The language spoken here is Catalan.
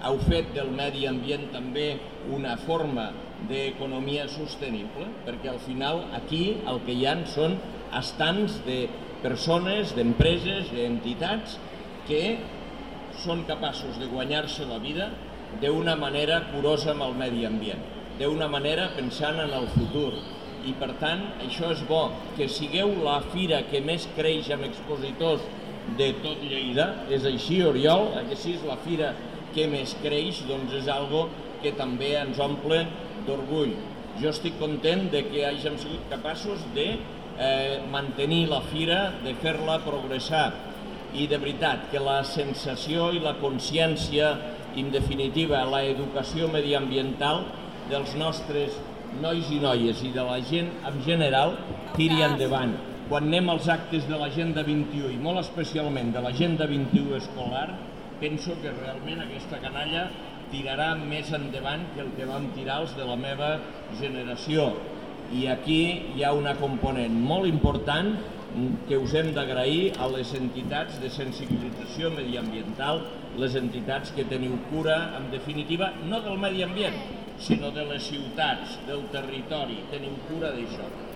heu fet del medi ambient també una forma d'economia sostenible, perquè al final aquí el que hi ha són estants de persones, d'empreses, d'entitats que són capaços de guanyar-se la vida d'una manera curosa amb el medi ambient, d'una manera pensant en el futur. I per tant, això és bo, que sigueu la fira que més creix amb expositors de tot Lleida. És així, Oriol? Que sí, és la fira que més creix, doncs és algo que també ens omple d'orgull. Jo estic content de que hàgim sigut capaços de mantenir la fira, de fer-la progressar. I de veritat que la sensació i la consciència, en definitiva, l'educació mediambiental dels nostres nois i noies i de la gent en general tiri endavant. Quan anem als actes de l'Agenda 21 i molt especialment de l'Agenda 21 escolar, penso que realment aquesta canalla tirarà més endavant que el que vam tirar els de la meva generació. I aquí hi ha una component molt important que us hem d'agrair a les entitats de sensibilització mediambiental, les entitats que teniu cura, en definitiva, no del medi ambient, sinó de les ciutats, del territori. Tenim cura d'això.